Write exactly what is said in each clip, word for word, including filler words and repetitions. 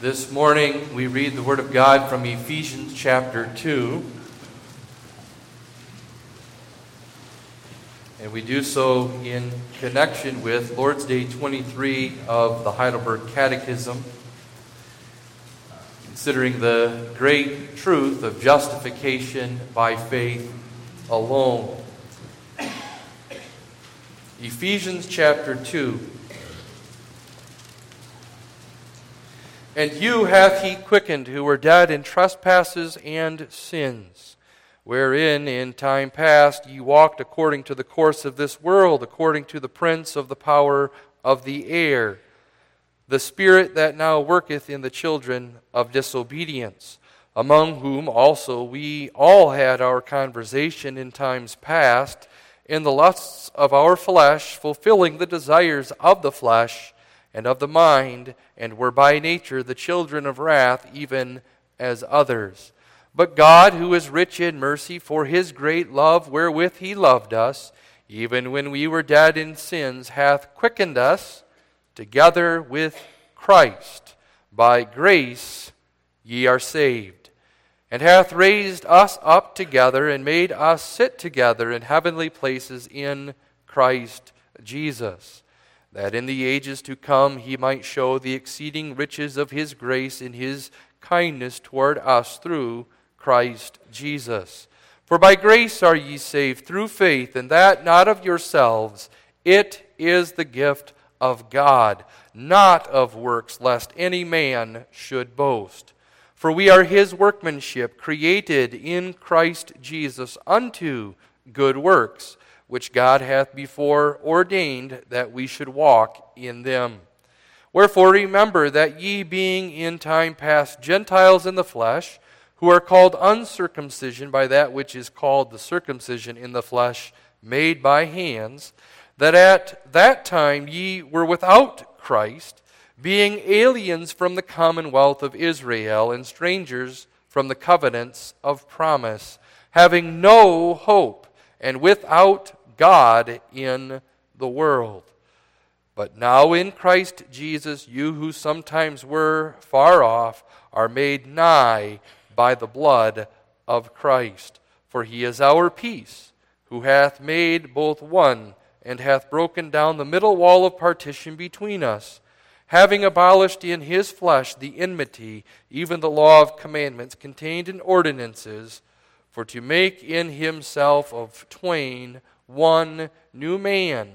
This morning we read the Word of God from Ephesians chapter two. And we do so in connection with Lord's Day twenty-three of the Heidelberg Catechism, considering the great truth of justification by faith alone. Ephesians chapter two. And you hath he quickened, who were dead in trespasses and sins, wherein in time past ye walked according to the course of this world, according to the prince of the power of the air, the spirit that now worketh in the children of disobedience, among whom also we all had our conversation in times past, in the lusts of our flesh, fulfilling the desires of the flesh and of the mind, and were by nature the children of wrath, even as others. But God, who is rich in mercy, for his great love wherewith he loved us, even when we were dead in sins, hath quickened us together with Christ. By grace ye are saved, and hath raised us up together, and made us sit together in heavenly places in Christ Jesus, that in the ages to come he might show the exceeding riches of his grace in his kindness toward us through Christ Jesus. For by grace are ye saved through faith, and that not of yourselves. It is the gift of God, not of works, lest any man should boast. For we are his workmanship, created in Christ Jesus unto good works, which God hath before ordained that we should walk in them. Wherefore remember that ye, being in time past Gentiles in the flesh, who are called uncircumcision by that which is called the circumcision in the flesh made by hands, that at that time ye were without Christ, being aliens from the commonwealth of Israel, and strangers from the covenants of promise, having no hope, and without God in the world. But now in Christ Jesus, you who sometimes were far off are made nigh by the blood of Christ. For he is our peace, who hath made both one, and hath broken down the middle wall of partition between us, having abolished in his flesh the enmity, even the law of commandments contained in ordinances, for to make in himself of twain one new man,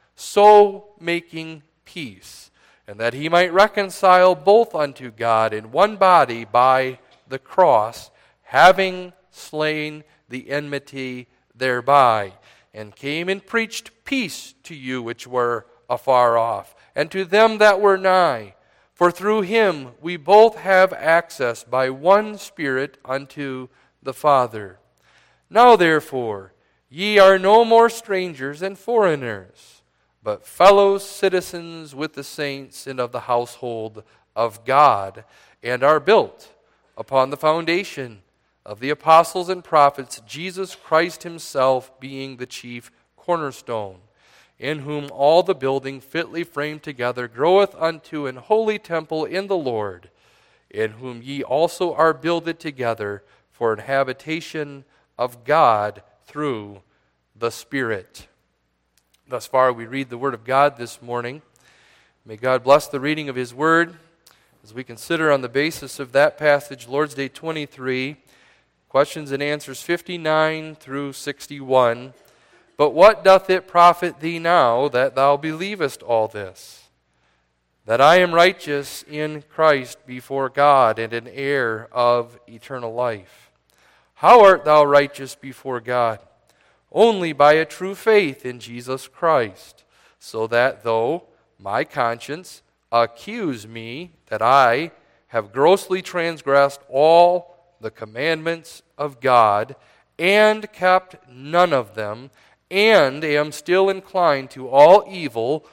so making peace, and that he might reconcile both unto God in one body by the cross, having slain the enmity thereby, and came and preached peace to you which were afar off, and to them that were nigh. For through him we both have access by one Spirit unto the Father. Now therefore, ye are no more strangers and foreigners, but fellow citizens with the saints and of the household of God, and are built upon the foundation of the apostles and prophets, Jesus Christ himself being the chief cornerstone, in whom all the building fitly framed together groweth unto an holy temple in the Lord, in whom ye also are builded together for an habitation of God through the Spirit. Thus far we read the Word of God this morning. May God bless the reading of his Word as we consider on the basis of that passage, Lord's Day twenty-three, questions and answers fifty-nine through sixty-one. But what doth it profit thee now that thou believest all this? That I am righteous in Christ before God, and an heir of eternal life. How art thou righteous before God? Only by a true faith in Jesus Christ, so that though my conscience accuse me that I have grossly transgressed all the commandments of God, and kept none of them, and am still inclined to all evil,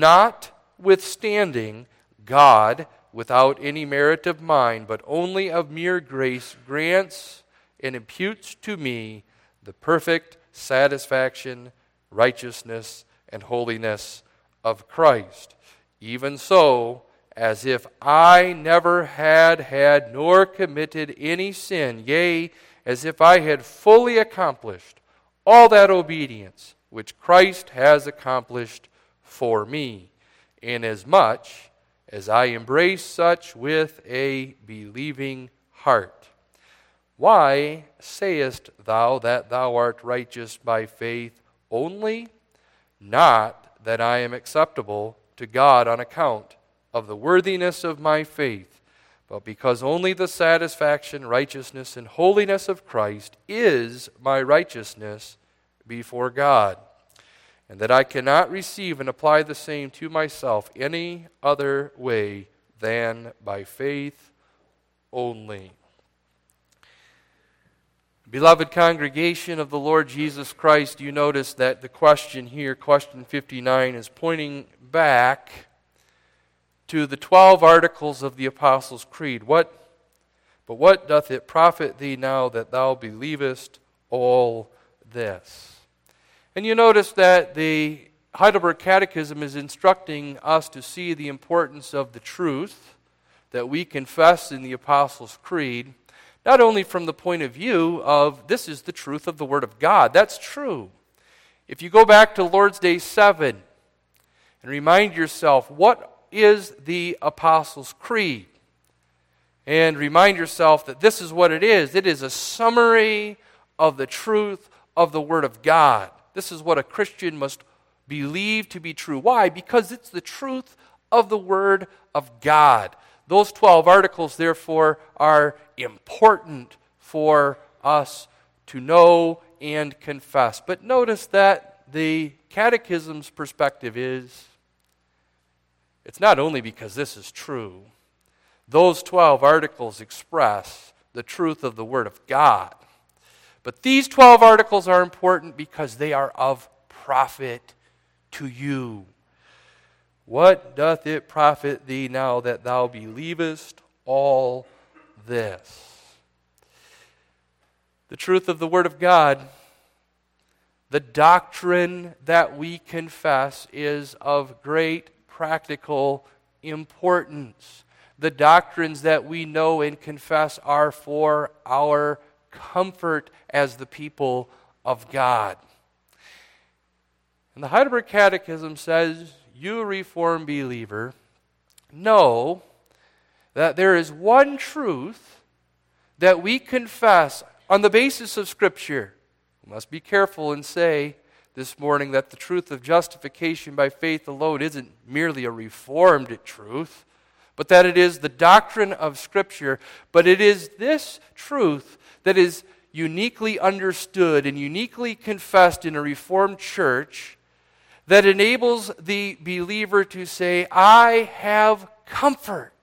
notwithstanding God, without any merit of mine, but only of mere grace, grants and imputes to me the perfect satisfaction, righteousness, and holiness of Christ. Even so as if I never had had nor committed any sin, yea, as if I had fully accomplished all that obedience which Christ has accomplished for me, inasmuch as I embrace such with a believing heart. Why sayest thou that thou art righteous by faith only? Not that I am acceptable to God on account of the worthiness of my faith, but because only the satisfaction, righteousness, and holiness of Christ is my righteousness before God, and that I cannot receive and apply the same to myself any other way than by faith only. Beloved congregation of the Lord Jesus Christ, you notice that the question here, question fifty-nine, is pointing back to the twelve articles of the Apostles' Creed. What, but what doth it profit thee now that thou believest all this? And you notice that the Heidelberg Catechism is instructing us to see the importance of the truth that we confess in the Apostles' Creed, not only from the point of view of this is the truth of the Word of God. That's true. If you go back to Lord's Day seven and remind yourself, what is the Apostles' Creed? And remind yourself that this is what it is. It is a summary of the truth of the Word of God. This is what a Christian must believe to be true. Why? Because it's the truth of the Word of God. Those twelve articles, therefore, are important for us to know and confess. But notice that the Catechism's perspective is, it's not only because this is true. Those twelve articles express the truth of the Word of God. But these twelve articles are important because they are of profit to you. What doth it profit thee now that thou believest all this? The truth of the Word of God, the doctrine that we confess, is of great practical importance. The doctrines that we know and confess are for our comfort as the people of God. And the Heidelberg Catechism says, you Reformed believer, know that there is one truth that we confess on the basis of Scripture. We must be careful and say this morning that the truth of justification by faith alone isn't merely a Reformed truth, but that it is the doctrine of Scripture. But it is this truth that is uniquely understood and uniquely confessed in a Reformed church that enables the believer to say, I have comfort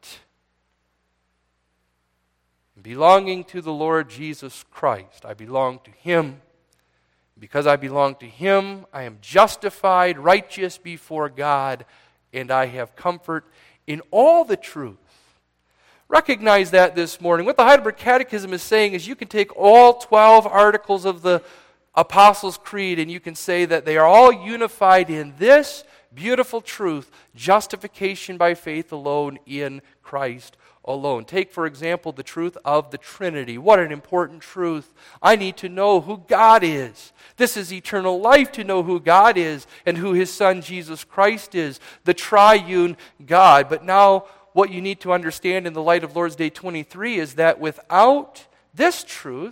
belonging to the Lord Jesus Christ. I belong to Him. Because I belong to Him, I am justified, righteous before God, and I have comfort in all the truth. Recognize that this morning. What the Heidelberg Catechism is saying is you can take all twelve articles of the Apostles' Creed and you can say that they are all unified in this beautiful truth, justification by faith alone in Christ alone. Take, for example, the truth of the Trinity. What an important truth. I need to know who God is. This is eternal life to know who God is and who His Son Jesus Christ is, the triune God. But now what you need to understand in the light of Lord's Day twenty-three is that without this truth,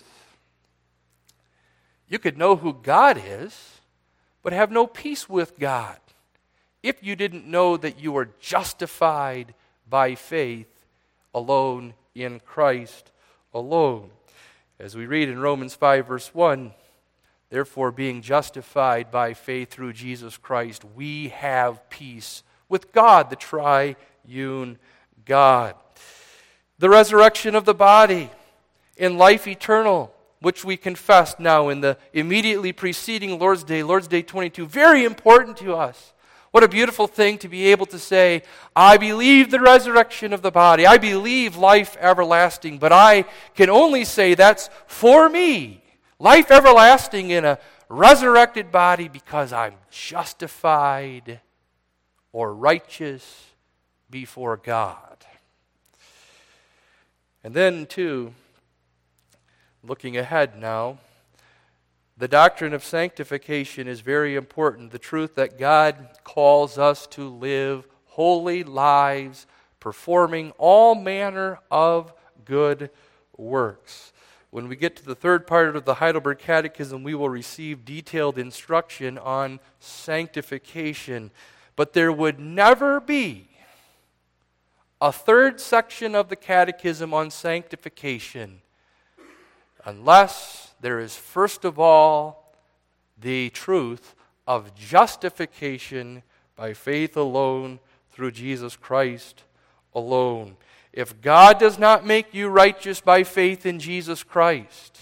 you could know who God is, but have no peace with God if you didn't know that you are justified by faith alone in Christ alone. As we read in Romans five, verse one, therefore, being justified by faith through Jesus Christ, we have peace with God, the triune God. The resurrection of the body in life eternal, which we confessed now in the immediately preceding Lord's Day, Lord's Day twenty-two, very important to us. What a beautiful thing to be able to say, I believe the resurrection of the body. I believe life everlasting, but I can only say that's for me. Life everlasting in a resurrected body because I'm justified or righteous before God. And then, too, looking ahead now, the doctrine of sanctification is very important. The truth that God calls us to live holy lives, performing all manner of good works. When we get to the third part of the Heidelberg Catechism, we will receive detailed instruction on sanctification. But there would never be a third section of the Catechism on sanctification unless there is, first of all, the truth of justification by faith alone through Jesus Christ alone. If God does not make you righteous by faith in Jesus Christ,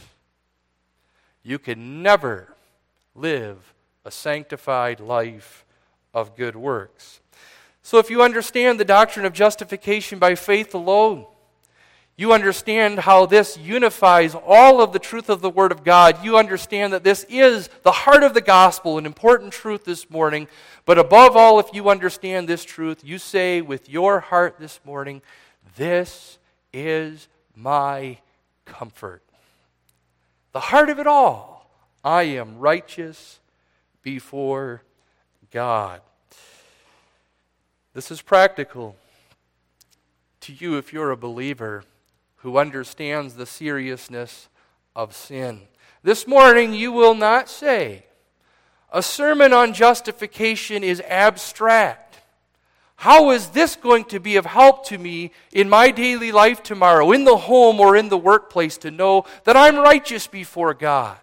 you can never live a sanctified life of good works. So if you understand the doctrine of justification by faith alone, you understand how this unifies all of the truth of the Word of God. You understand that this is the heart of the gospel, an important truth this morning. But above all, if you understand this truth, you say with your heart this morning, this is my comfort. The heart of it all, I am righteous before God. This is practical to you if you're a believer who understands the seriousness of sin. This morning you will not say, a sermon on justification is abstract. How is this going to be of help to me in my daily life tomorrow, in the home or in the workplace, to know that I'm righteous before God?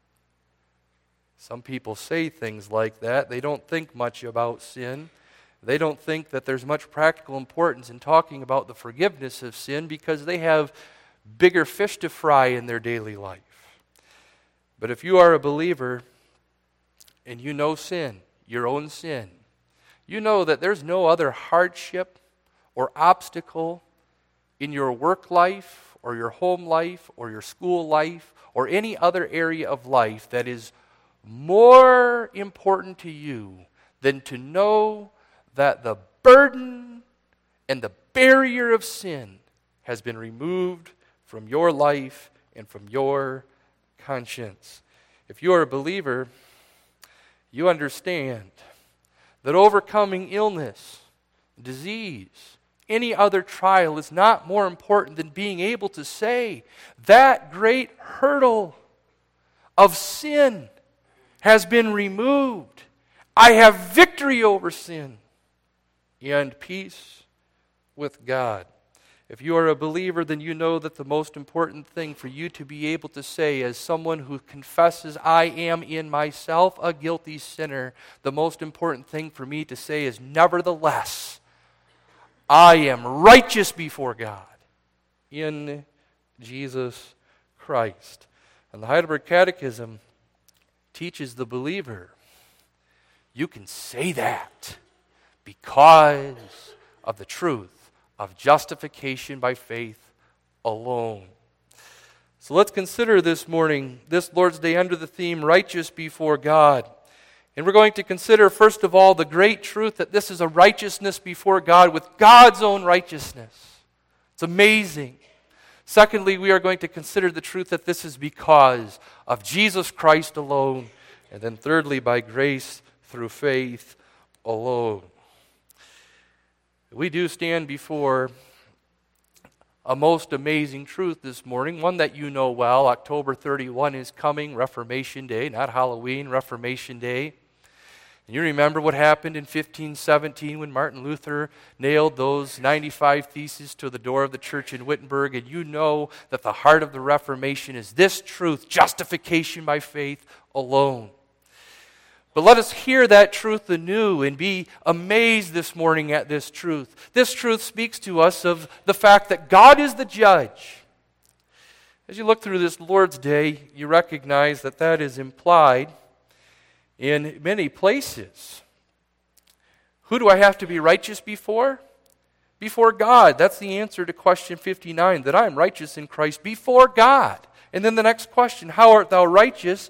Some people say things like that. They don't think much about sin. They don't think that there's much practical importance in talking about the forgiveness of sin because they have bigger fish to fry in their daily life. But if you are a believer and you know sin, your own sin, you know that there's no other hardship or obstacle in your work life or your home life or your school life or any other area of life that is more important to you than to know that the burden and the barrier of sin has been removed from your life and from your conscience. If you are a believer, you understand that overcoming illness, disease, any other trial is not more important than being able to say that great hurdle of sin has been removed. I have victory over sin and peace with God. If you are a believer, then you know that the most important thing for you to be able to say as someone who confesses, I am in myself a guilty sinner, the most important thing for me to say is, nevertheless, I am righteous before God in Jesus Christ. And the Heidelberg Catechism teaches the believer, you can say that because of the truth of justification by faith alone. So let's consider this morning, this Lord's Day, under the theme, righteous before God. And we're going to consider, first of all, the great truth that this is a righteousness before God with God's own righteousness. It's amazing. Secondly, we are going to consider the truth that this is because of Jesus Christ alone. And then thirdly, by grace through faith alone. We do stand before a most amazing truth this morning, one that you know well. October thirty-first is coming, Reformation Day, not Halloween, Reformation Day. And you remember what happened in fifteen seventeen when Martin Luther nailed those ninety-five theses to the door of the church in Wittenberg, and you know that the heart of the Reformation is this truth, justification by faith alone. But let us hear that truth anew and be amazed this morning at this truth. This truth speaks to us of the fact that God is the judge. As you look through this Lord's Day, you recognize that that is implied in many places. Who do I have to be righteous before? Before God. That's the answer to question fifty-nine, that I am righteous in Christ before God. And then the next question, how art thou righteous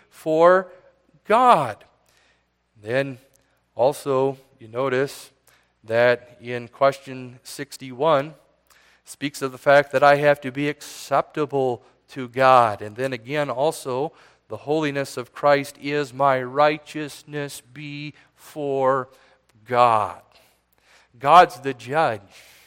before God? Then also, you notice that in question sixty-one speaks of the fact that I have to be acceptable to God. And then again also, the holiness of Christ is my righteousness before God. God's the judge.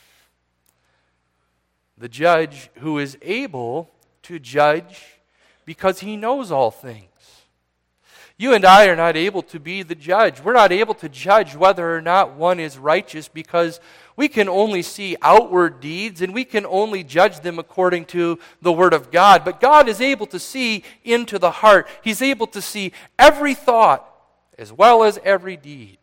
The judge who is able to judge because he knows all things. You and I are not able to be the judge. We're not able to judge whether or not one is righteous because we can only see outward deeds and we can only judge them according to the Word of God. But God is able to see into the heart. He's able to see every thought as well as every deed.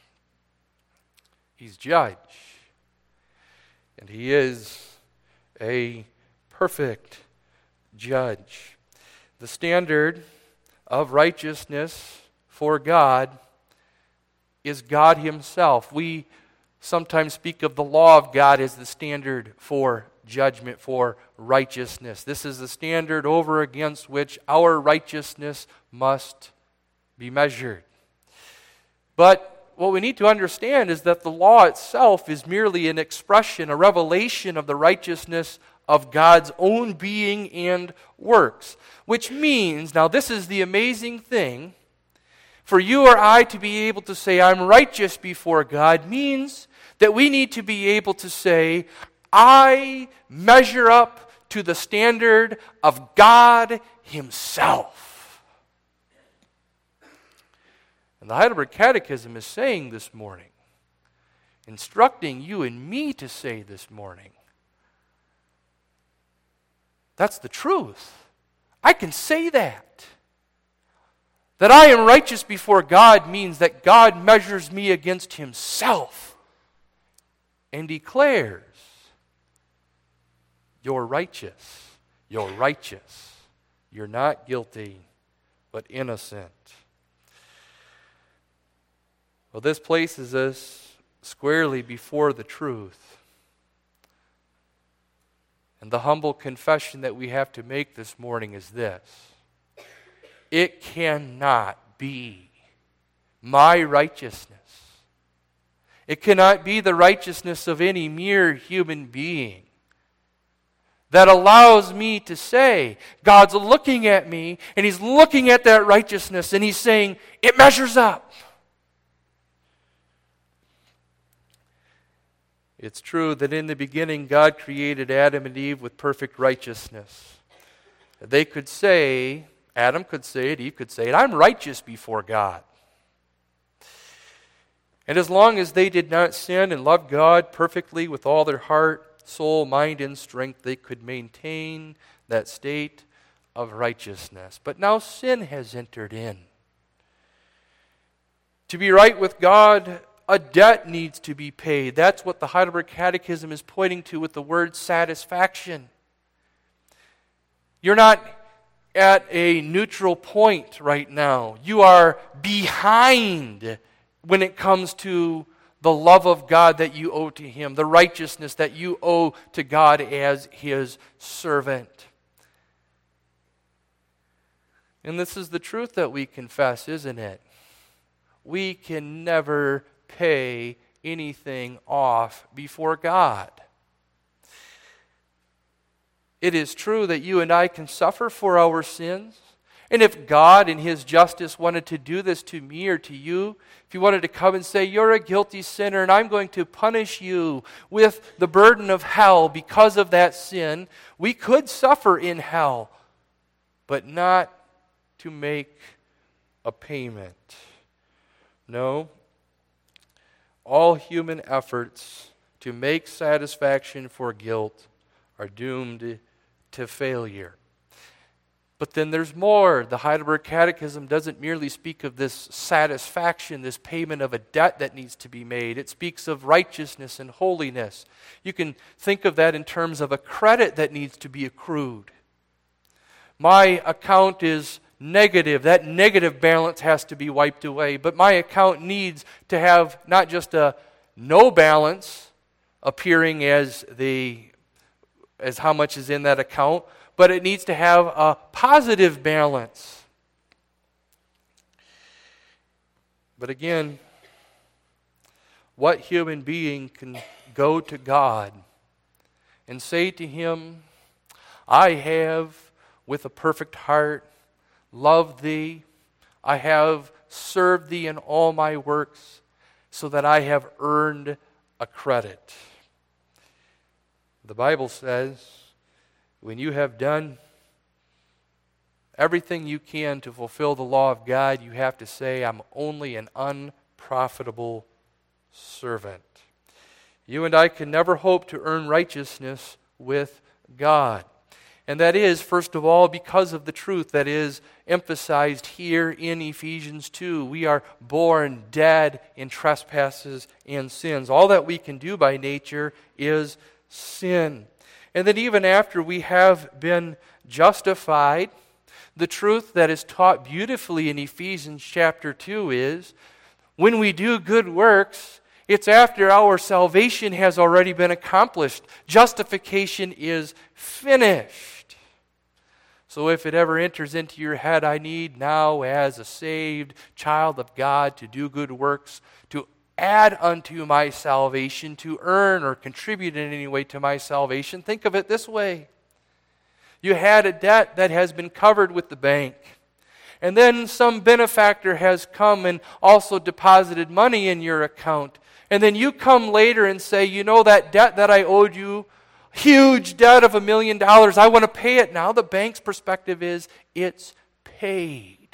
He's judge. And He is a perfect judge. The standard of righteousness for God is God Himself. We sometimes speak of the law of God as the standard for judgment, for righteousness. This is the standard over against which our righteousness must be measured. But what we need to understand is that the law itself is merely an expression, a revelation of the righteousness of God's own being and works. Which means, now this is the amazing thing, for you or I to be able to say, I'm righteous before God, means that we need to be able to say, I measure up to the standard of God Himself. And the Heidelberg Catechism is saying this morning, instructing you and me to say this morning, that's the truth. I can say that. That I am righteous before God means that God measures me against Himself and declares, you're righteous, you're righteous, you're not guilty, but innocent. Well, this places us squarely before the truth. And the humble confession that we have to make this morning is this. It cannot be my righteousness. It cannot be the righteousness of any mere human being that allows me to say, God's looking at me, and He's looking at that righteousness, and He's saying, it measures up. It's true that in the beginning God created Adam and Eve with perfect righteousness. They could say, Adam could say it, Eve could say it, I'm righteous before God. And as long as they did not sin and loved God perfectly with all their heart, soul, mind, and strength, they could maintain that state of righteousness. But now sin has entered in. To be right with God, a debt needs to be paid. That's what the Heidelberg Catechism is pointing to with the word satisfaction. You're not at a neutral point right now. You are behind when it comes to the love of God that you owe to Him, the righteousness that you owe to God as His servant. And this is the truth that we confess, isn't it? We can never pay anything off before God. It is true that you and I can suffer for our sins. And if God in His justice wanted to do this to me or to you, if He wanted to come and say, you're a guilty sinner and I'm going to punish you with the burden of hell because of that sin, we could suffer in hell, but not to make a payment. No. All human efforts to make satisfaction for guilt are doomed to failure. But then there's more. The Heidelberg Catechism doesn't merely speak of this satisfaction, this payment of a debt that needs to be made. It speaks of righteousness and holiness. You can think of that in terms of a credit that needs to be accrued. My account is negative. That negative balance has to be wiped away. But my account needs to have not just a no balance appearing as the as how much is in that account, but it needs to have a positive balance. But again, what human being can go to God and say to Him, I have, with a perfect heart, loved Thee. I have served Thee in all my works, so that I have earned a credit. The Bible says, when you have done everything you can to fulfill the law of God, you have to say, I'm only an unprofitable servant. You and I can never hope to earn righteousness with God. And that is, first of all, because of the truth that is emphasized here in Ephesians two. We are born dead in trespasses and sins. All that we can do by nature is sin. And then even after we have been justified, the truth that is taught beautifully in Ephesians chapter two is, when we do good works, it's after our salvation has already been accomplished. Justification is finished. So if it ever enters into your head, I need now as a saved child of God to do good works, to add unto my salvation, to earn or contribute in any way to my salvation, think of it this way. You had a debt that has been covered with the bank. And then some benefactor has come and also deposited money in your account. And then you come later and say, you know, that debt that I owed you, huge debt of a million dollars, I want to pay it now. The bank's perspective is, it's paid.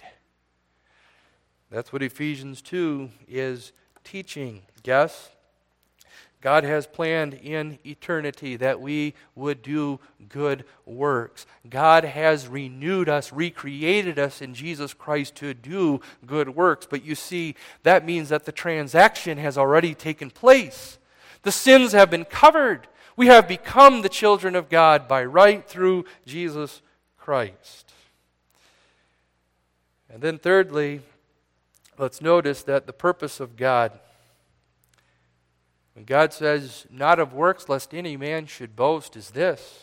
That's what Ephesians two is teaching. Yes? God has planned in eternity that we would do good works. God has renewed us, recreated us in Jesus Christ to do good works. But you see, that means that the transaction has already taken place. The sins have been covered. We have become the children of God by right through Jesus Christ. And then thirdly, let's notice that the purpose of God, when God says, not of works lest any man should boast, is this: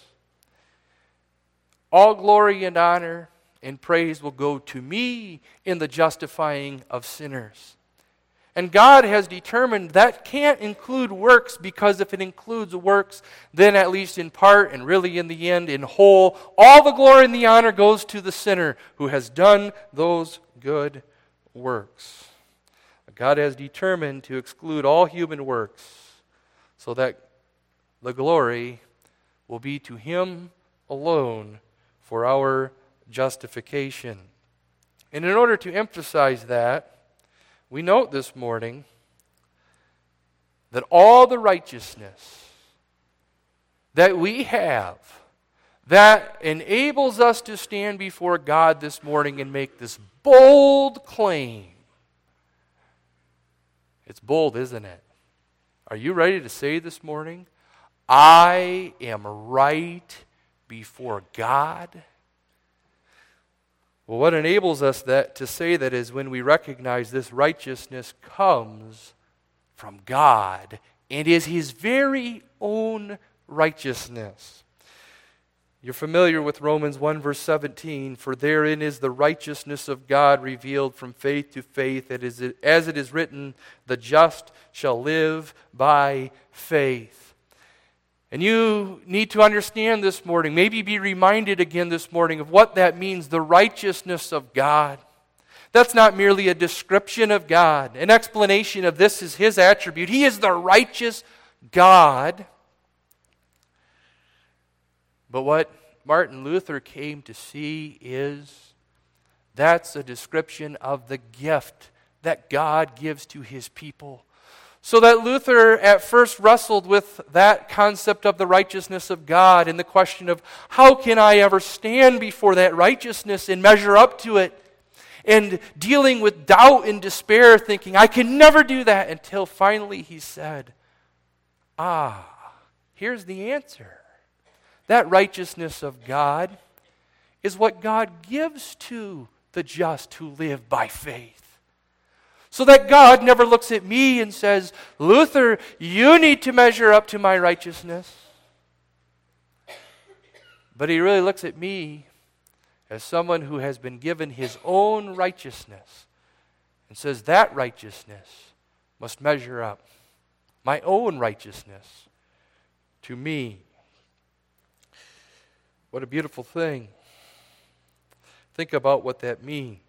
all glory and honor and praise will go to me in the justifying of sinners. And God has determined that can't include works, because if it includes works, then at least in part and really in the end, in whole, all the glory and the honor goes to the sinner who has done those good works. God has determined to exclude all human works so that the glory will be to Him alone for our justification. And in order to emphasize that, we note this morning that all the righteousness that we have that enables us to stand before God this morning and make this bold claim. It's bold, isn't it? Are you ready to say this morning, I am right before God? Well, what enables us that to say that is when we recognize this righteousness comes from God and is His very own righteousness. You're familiar with Romans one verse seventeen, for therein is the righteousness of God revealed from faith to faith, it is, as it is written, the just shall live by faith. And you need to understand this morning, maybe be reminded again this morning of what that means, the righteousness of God. That's not merely a description of God, an explanation of this is His attribute. He is the righteous God. But what Martin Luther came to see is that's a description of the gift that God gives to His people. So that Luther at first wrestled with that concept of the righteousness of God and the question of how can I ever stand before that righteousness and measure up to it, and dealing with doubt and despair, thinking I can never do that, until finally he said, ah, here's the answer. That righteousness of God is what God gives to the just who live by faith. So that God never looks at me and says, Luther, you need to measure up to my righteousness. But He really looks at me as someone who has been given His own righteousness and says that righteousness must measure up my own righteousness to me. What a beautiful thing. Think about what that means.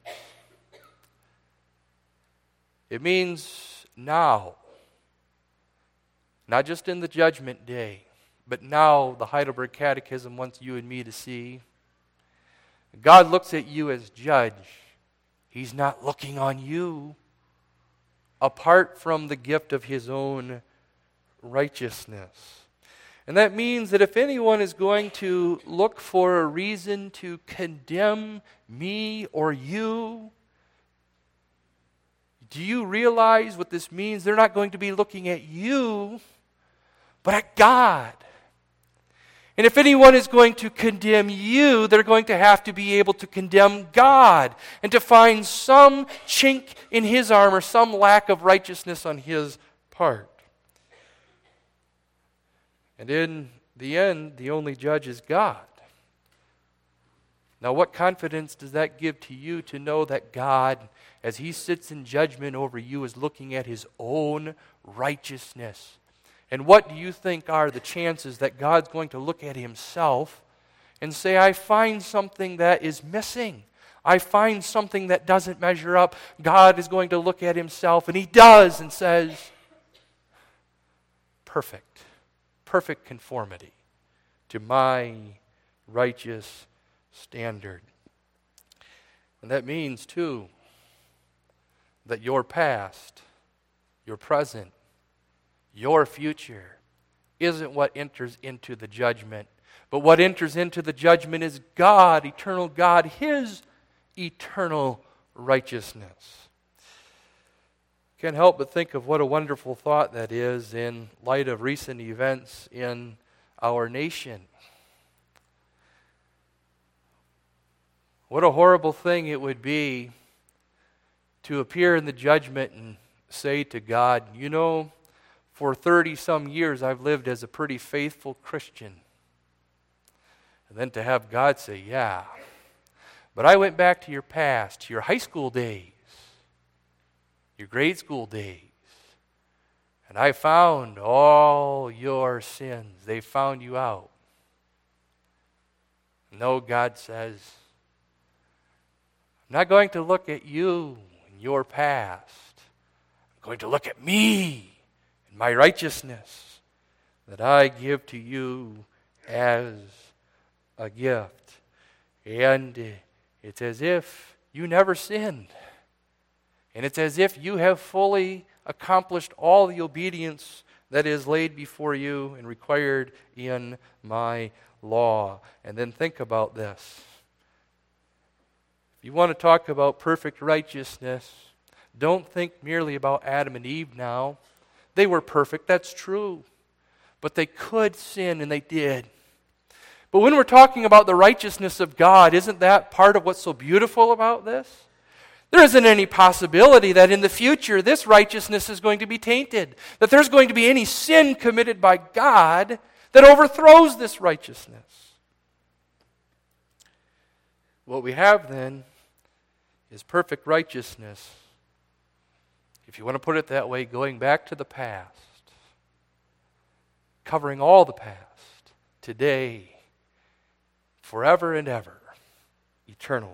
It means now, not just in the judgment day, but now the Heidelberg Catechism wants you and me to see. God looks at you as judge. He's not looking on you apart from the gift of His own righteousness. And that means that if anyone is going to look for a reason to condemn me or you, do you realize what this means? They're not going to be looking at you, but at God. And if anyone is going to condemn you, they're going to have to be able to condemn God and to find some chink in His armor, some lack of righteousness on His part. And in the end, the only judge is God. Now, what confidence does that give to you to know that God, as He sits in judgment over you, is looking at His own righteousness? And what do you think are the chances that God's going to look at Himself and say, I find something that is missing. I find something that doesn't measure up. God is going to look at Himself, and He does, and says, perfect. Perfect conformity to my righteous standard. And that means, too, that your past, your present, your future isn't what enters into the judgment. But what enters into the judgment is God, eternal God, His eternal righteousness. Can't help but think of what a wonderful thought that is in light of recent events in our nation. What a horrible thing it would be to appear in the judgment and say to God, you know, for thirty-some years I've lived as a pretty faithful Christian. And then to have God say, yeah, but I went back to your past, to your high school days, your grade school days, and I found all your sins. They found you out. No, God says, I'm not going to look at you and your past. I'm going to look at me and my righteousness that I give to you as a gift. And it's as if you never sinned. And it's as if you have fully accomplished all the obedience that is laid before you and required in my law. And then think about this. If you want to talk about perfect righteousness, don't think merely about Adam and Eve now. They were perfect, that's true. But they could sin, and they did. But when we're talking about the righteousness of God, isn't that part of what's so beautiful about this? There isn't any possibility that in the future this righteousness is going to be tainted, that there's going to be any sin committed by God that overthrows this righteousness. What we have then is perfect righteousness, if you want to put it that way, going back to the past, covering all the past, today, forever and ever, eternally.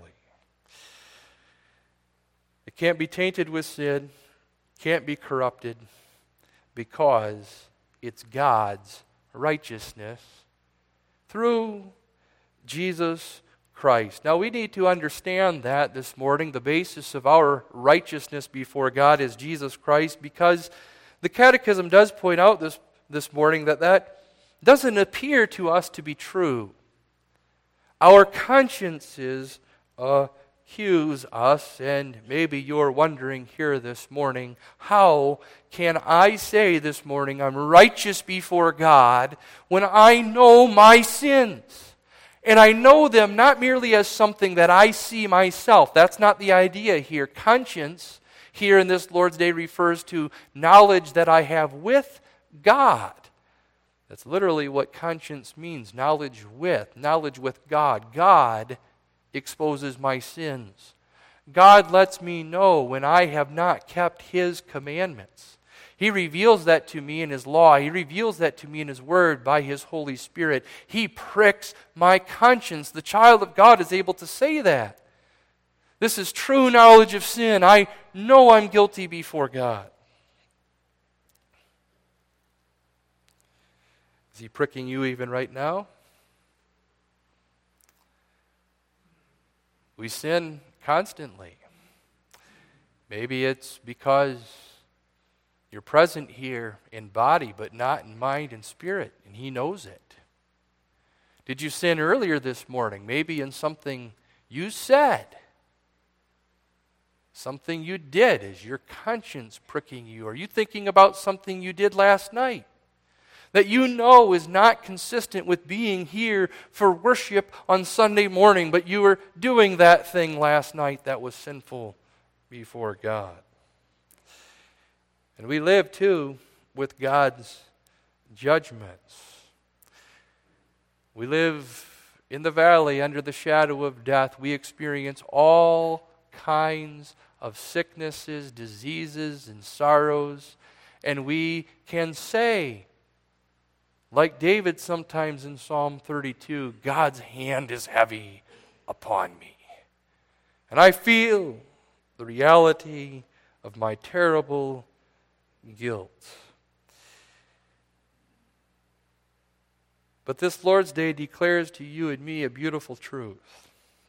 It can't be tainted with sin, can't be corrupted, because it's God's righteousness through Jesus Christ. Now we need to understand that this morning, the basis of our righteousness before God is Jesus Christ, because the Catechism does point out this, this morning that that doesn't appear to us to be true. Our consciences accuse us, and maybe you're wondering here this morning, how can I say this morning I'm righteous before God when I know my sins? And I know them not merely as something that I see myself. That's not the idea here. Conscience here in this Lord's Day refers to knowledge that I have with God. That's literally what conscience means, knowledge with, knowledge with God. God exposes my sins. God lets me know when I have not kept His commandments. He reveals that to me in His law. He reveals that to me in His Word by His Holy Spirit. He pricks my conscience. The child of God is able to say that. This is true knowledge of sin. I know I'm guilty before God. Is He pricking you even right now? We sin constantly. Maybe it's because you're present here in body, but not in mind and spirit, and He knows it. Did you sin earlier this morning? Maybe in something you said, something you did. Is your conscience pricking you? Are you thinking about something you did last night that you know is not consistent with being here for worship on Sunday morning, but you were doing that thing last night that was sinful before God? And we live, too, with God's judgments. We live in the valley under the shadow of death. We experience all kinds of sicknesses, diseases, and sorrows. And we can say, like David sometimes in Psalm thirty-two, God's hand is heavy upon me. And I feel the reality of my terrible guilt. But this Lord's Day declares to you and me a beautiful truth.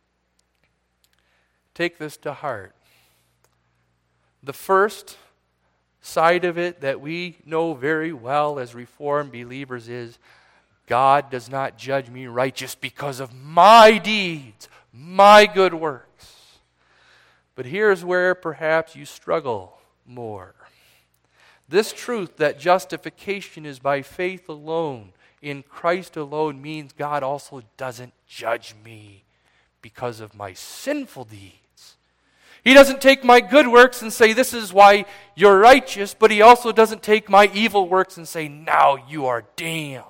Take this to heart. The first side of it that we know very well as Reformed believers is God does not judge me righteous because of my deeds, my good works. But here's where perhaps you struggle more. This truth that justification is by faith alone, in Christ alone, means God also doesn't judge me because of my sinful deeds. He doesn't take my good works and say, this is why you're righteous, but He also doesn't take my evil works and say, now you are damned.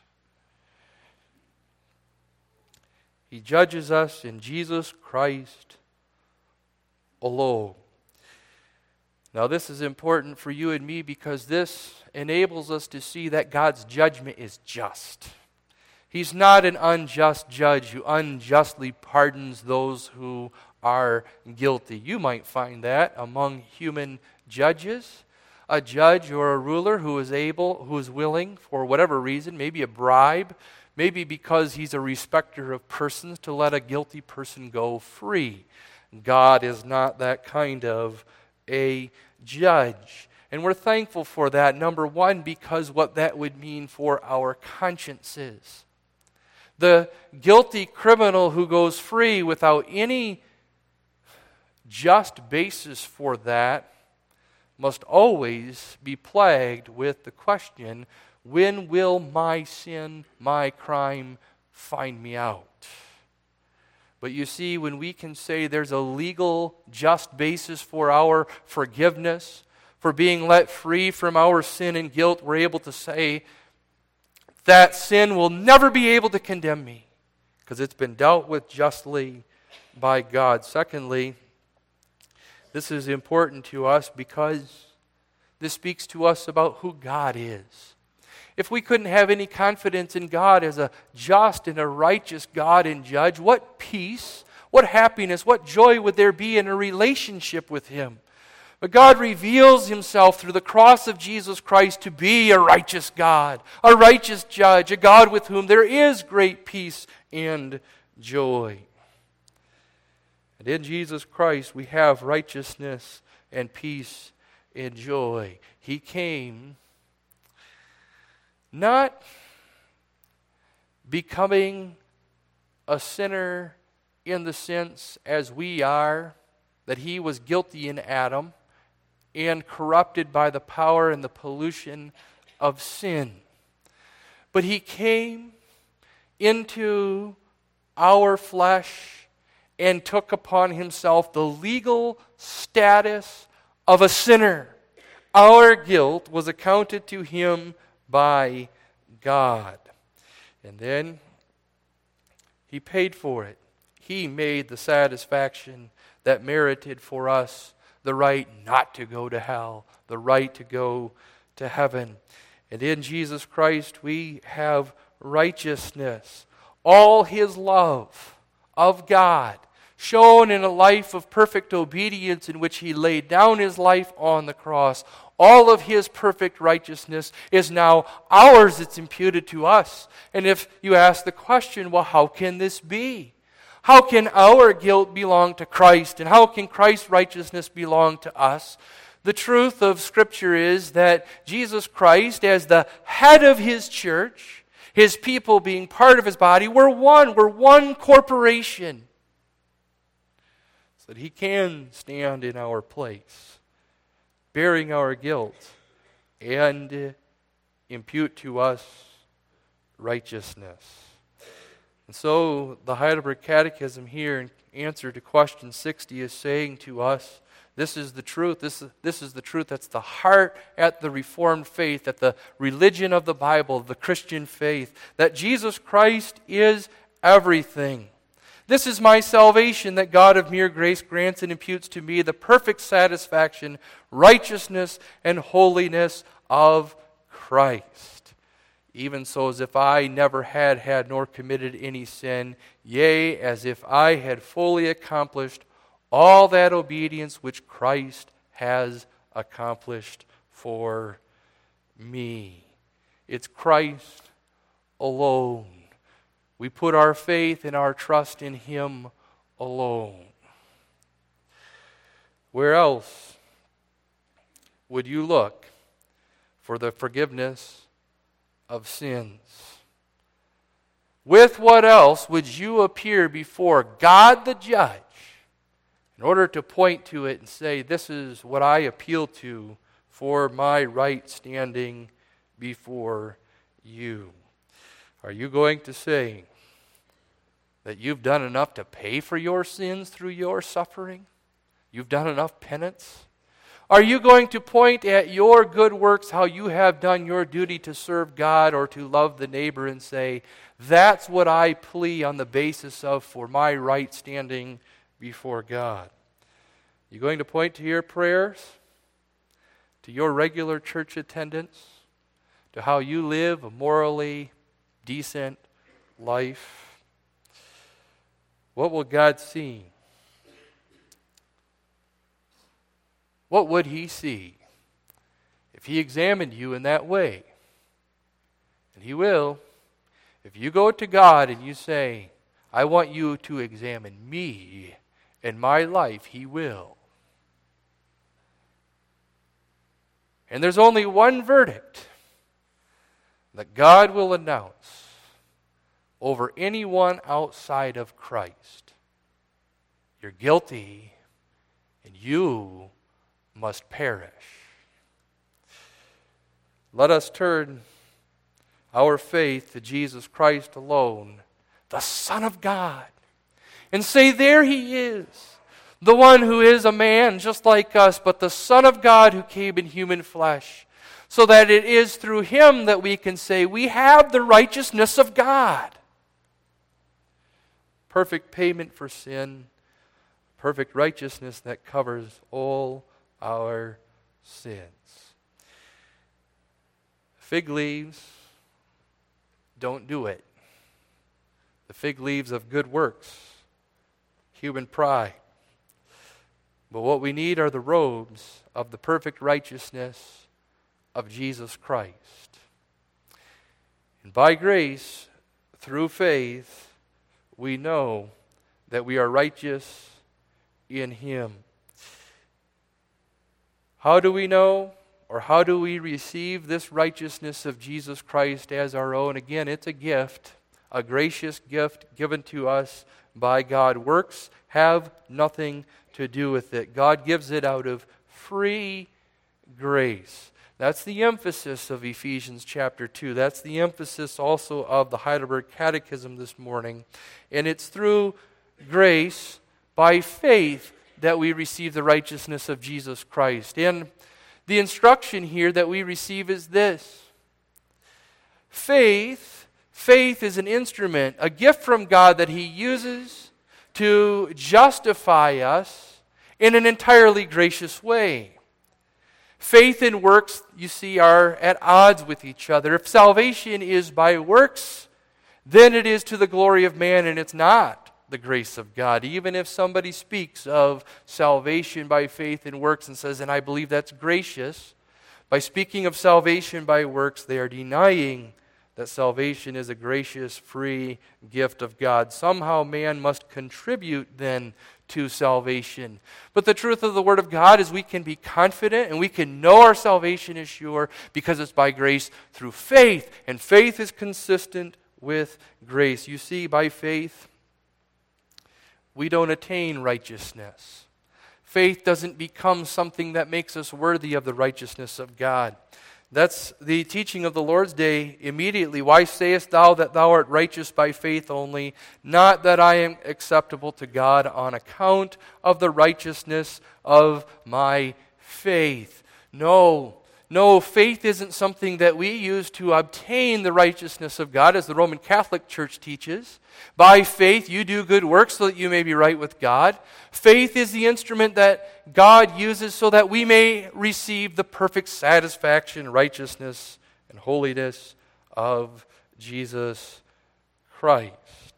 He judges us in Jesus Christ alone. Now, this is important for you and me because this enables us to see that God's judgment is just. He's not an unjust judge who unjustly pardons those who are guilty. You might find that among human judges. A judge or a ruler who is able, who is willing, for whatever reason, maybe a bribe, maybe because he's a respecter of persons, to let a guilty person go free. God is not that kind of a judge. And we're thankful for that, number one, because what that would mean for our consciences. The guilty criminal who goes free without any just basis for that must always be plagued with the question, when will my sin, my crime, find me out? But you see, when we can say there's a legal, just basis for our forgiveness, for being let free from our sin and guilt, we're able to say that sin will never be able to condemn me because it's been dealt with justly by God. Secondly, this is important to us because this speaks to us about who God is. If we couldn't have any confidence in God as a just and a righteous God and judge, what peace, what happiness, what joy would there be in a relationship with Him? But God reveals Himself through the cross of Jesus Christ to be a righteous God, a righteous judge, a God with whom there is great peace and joy. And in Jesus Christ we have righteousness and peace and joy. He came not becoming a sinner in the sense as we are, that He was guilty in Adam and corrupted by the power and the pollution of sin. But He came into our flesh and took upon Himself the legal status of a sinner. Our guilt was accounted to Him by God. And then He paid for it. He made the satisfaction that merited for us the right not to go to hell, the right to go to heaven. And in Jesus Christ we have righteousness, all His love of God, shown in a life of perfect obedience in which He laid down His life on the cross. All of His perfect righteousness is now ours. It's imputed to us. And if you ask the question, well, how can this be? How can our guilt belong to Christ? And how can Christ's righteousness belong to us? The truth of Scripture is that Jesus Christ, as the head of His church, His people being part of His body, we're one. We're one corporation. So that He can stand in our place, bearing our guilt, and impute to us righteousness. And so the Heidelberg Catechism here in answer to question sixty is saying to us, this is the truth. This is, this is the truth that's the heart at the Reformed faith, at the religion of the Bible, the Christian faith, that Jesus Christ is everything. This is my salvation, that God of mere grace grants and imputes to me the perfect satisfaction, righteousness, and holiness of Christ. Even so, as if I never had had nor committed any sin, yea, as if I had fully accomplished all that obedience which Christ has accomplished for me. It's Christ alone. We put our faith and our trust in Him alone. Where else would you look for the forgiveness of sins? With what else would you appear before God the judge in order to point to it and say, this is what I appeal to for my right standing before you? Are you going to say that you've done enough to pay for your sins through your suffering? You've done enough penance? Are you going to point at your good works, how you have done your duty to serve God or to love the neighbor, and say, that's what I plea on the basis of for my right standing before God? You going to point to your prayers, to your regular church attendance, to how you live a morally decent life? What will God see? What would He see if He examined you in that way? And He will. If you go to God and you say, I want you to examine me and my life, He will. And there's only one verdict that God will announce over anyone outside of Christ. You're guilty, and you must perish. Let us turn our faith to Jesus Christ alone, the Son of God, and say, there He is, the one who is a man just like us, but the Son of God who came in human flesh, so that it is through Him that we can say we have the righteousness of God. Perfect payment for sin, perfect righteousness that covers all our sins. Fig leaves don't do it. The fig leaves of good works, human pride. But what we need are the robes of the perfect righteousness of Jesus Christ. And by grace, through faith, we know that we are righteous in Him. How do we know, or how do we receive this righteousness of Jesus Christ as our own? Again, it's a gift, a gracious gift given to us by God. Works have nothing to do with it. God gives it out of free grace. That's the emphasis of Ephesians chapter two. That's the emphasis also of the Heidelberg Catechism this morning. And it's through grace, by faith, that we receive the righteousness of Jesus Christ. And the instruction here that we receive is this. Faith, faith is an instrument, a gift from God that He uses to justify us in an entirely gracious way. Faith and works, you see, are at odds with each other. If salvation is by works, then it is to the glory of man, and it's not the grace of God. Even if somebody speaks of salvation by faith and works and says, and I believe that's gracious, by speaking of salvation by works, they are denying that salvation is a gracious, free gift of God. Somehow man must contribute then to salvation. But the truth of the Word of God is we can be confident and we can know our salvation is sure because it's by grace through faith. And faith is consistent with grace. You see, by faith, we don't attain righteousness. Faith doesn't become something that makes us worthy of the righteousness of God. That's the teaching of the Lord's Day immediately. Why sayest thou that thou art righteous by faith only, not that I am acceptable to God on account of the righteousness of my faith? No. No, faith isn't something that we use to obtain the righteousness of God, as the Roman Catholic Church teaches. By faith, you do good works so that you may be right with God. Faith is the instrument that God uses so that we may receive the perfect satisfaction, righteousness, and holiness of Jesus Christ.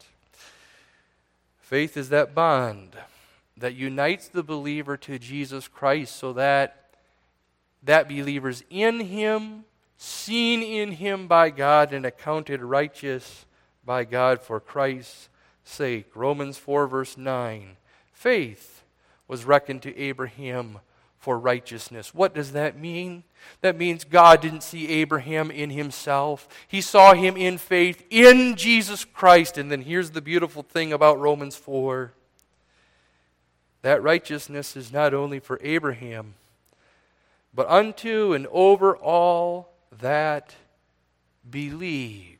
Faith is that bond that unites the believer to Jesus Christ so that that believer's in Him, seen in Him by God, and accounted righteous by God for Christ's sake. Romans four verse nine. Faith was reckoned to Abraham for righteousness. What does that mean? That means God didn't see Abraham in himself. He saw him in faith in Jesus Christ. And then here's the beautiful thing about Romans four. That righteousness is not only for Abraham, but unto and over all that believe.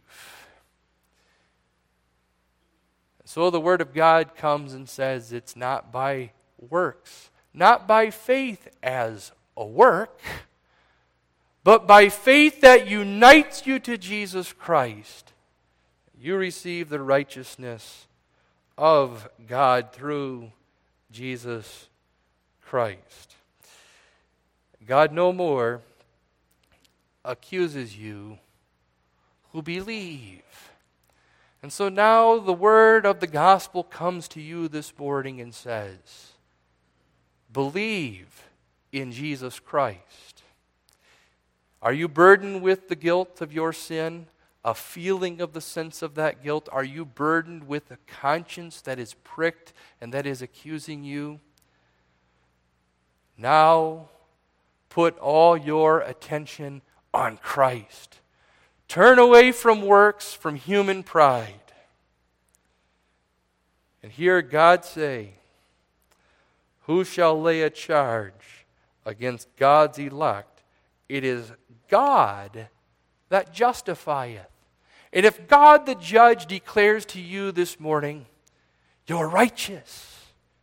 So the Word of God comes and says it's not by works, not by faith as a work, but by faith that unites you to Jesus Christ. You receive the righteousness of God through Jesus Christ. God no more accuses you who believe. And so now the word of the gospel comes to you this morning and says, believe in Jesus Christ. Are you burdened with the guilt of your sin? A feeling of the sense of that guilt? Are you burdened with a conscience that is pricked and that is accusing you? Now, put all your attention on Christ. Turn away from works, from human pride. And hear God say, who shall lay a charge against God's elect? It is God that justifieth. And if God the judge declares to you this morning, you're righteous,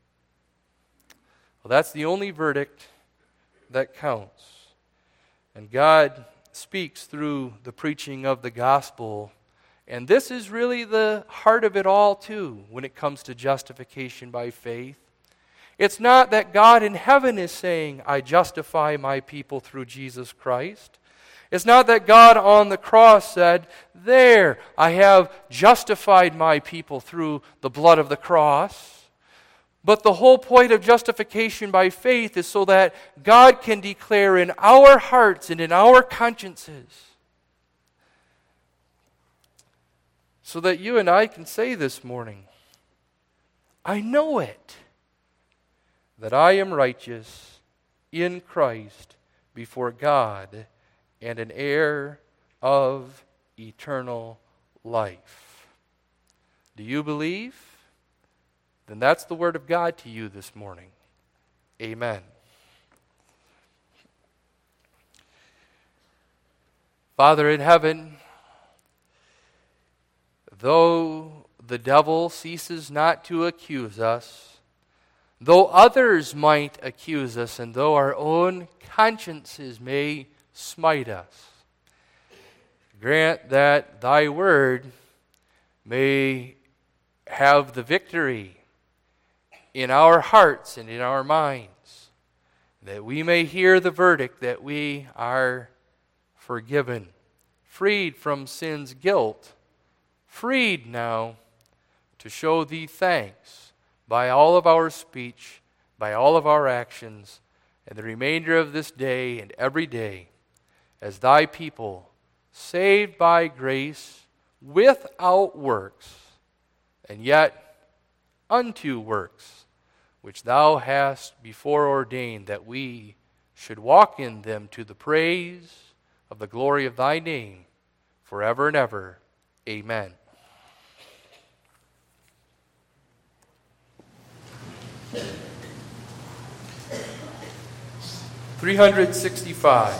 well, that's the only verdict that counts. And God speaks through the preaching of the gospel. And this is really the heart of it all too when it comes to justification by faith. It's not that God in heaven is saying, I justify my people through Jesus Christ. It's not that God on the cross said, there, I have justified my people through the blood of the cross. But the whole point of justification by faith is so that God can declare in our hearts and in our consciences, so that you and I can say this morning, I know it, that I am righteous in Christ before God and an heir of eternal life. Do you believe? Then that's the word of God to you this morning. Amen. Father in heaven, though the devil ceases not to accuse us, though others might accuse us, and though our own consciences may smite us, grant that thy word may have the victory in our hearts and in our minds, that we may hear the verdict that we are forgiven, freed from sin's guilt, freed now to show thee thanks by all of our speech, by all of our actions, and the remainder of this day and every day, as thy people, saved by grace, without works, and yet unto works, which thou hast before ordained that we should walk in them to the praise of the glory of thy name, forever and ever. Amen. three hundred sixty-five.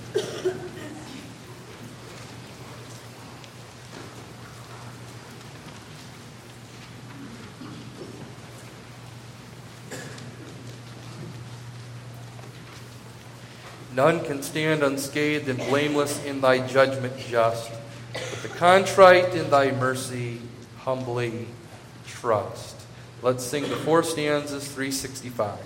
None can stand unscathed and blameless in thy judgment just, but the contrite in thy mercy humbly trust. Let's sing the four stanzas, three sixty-five.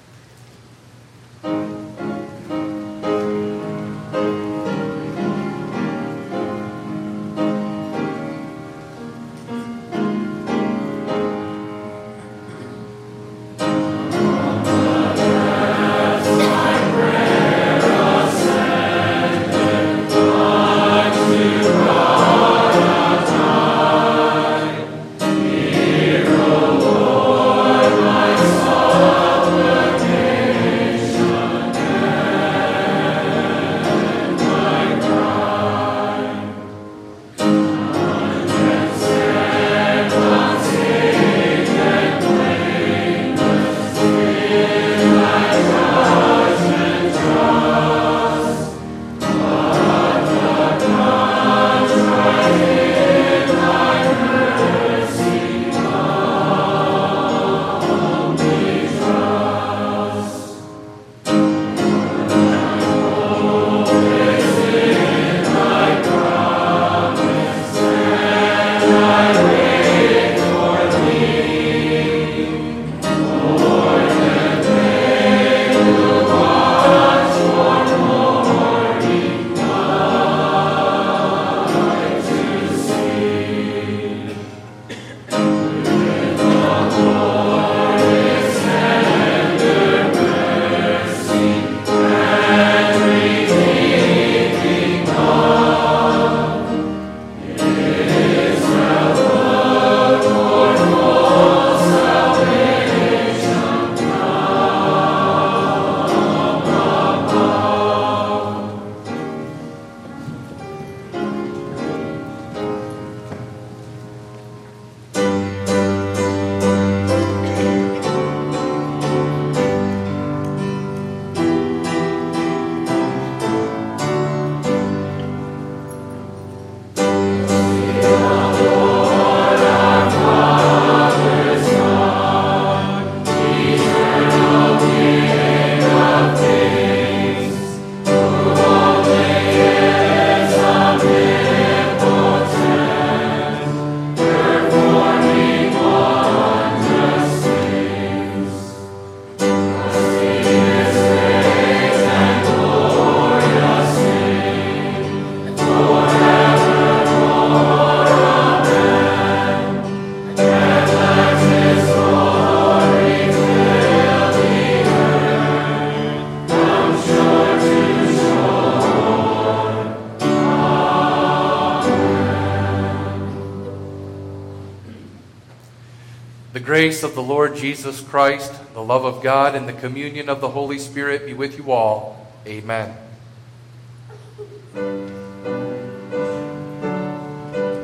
The grace of the Lord Jesus Christ, the love of God, and the communion of the Holy Spirit be with you all. Amen.